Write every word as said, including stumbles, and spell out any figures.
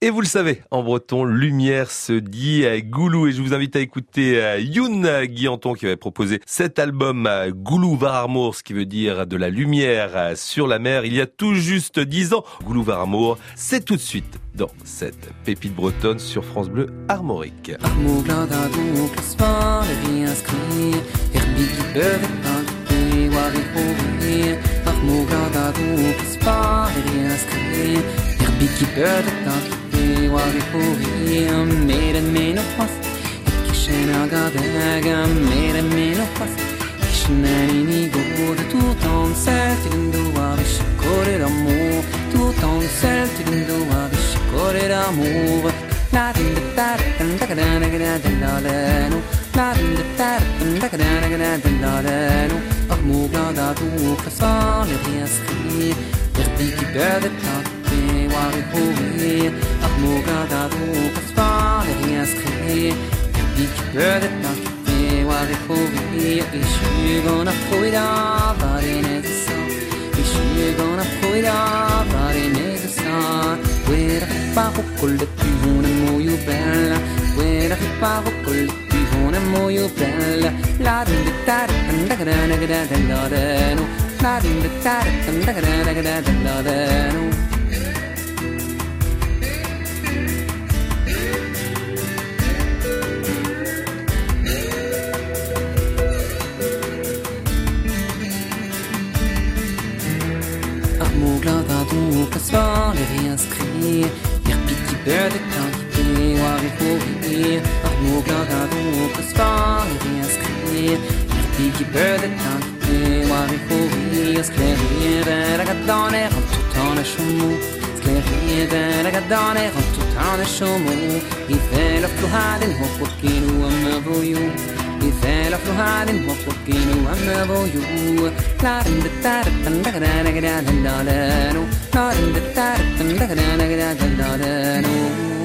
Et vous le savez, en breton, lumière se dit Goulou. Et je vous invite à écouter Youn Guyanton qui avait proposé cet album Goulou Varamour, ce qui veut dire de la lumière sur la mer, il y a tout juste dix ans. Goulou Varamour, c'est tout de suite dans cette pépite bretonne sur France Bleu Armorique. Biki böde tanki wari hori mere meno pas kishena gadega mere meno pas kishnani ni god tout en set indo avish kore l'amour tout en set indo avish kore l'amour la din de tar tanda gadana gadana dalano la din de tar tanda gadana gadana dalano amour gada tu fasal riaski biki böde tanki wari hori amour gada tu fasal riaski biki böde tanki wari hori ich gonna foida varene sa ich gonna foida varene sa wera papo col de pivone moio bella wera papo col de pivone moio bella la din de tar tanda grana grana dano la din de tar tanda grana grana dano glada du kasvar riaskri er piti böde tanki wari hori amour glada du kasvar riaskri er piti böde tanki wari hori sklerire ragadane rontutane shumu sklerire ragadane rontutane shumu i velo fluhadin hopokinu amavoyu i velo fluhadin hopokinu amavoyu la din de tar tanda gadana gadana dalano la din de tar tanda gadana gadana dalano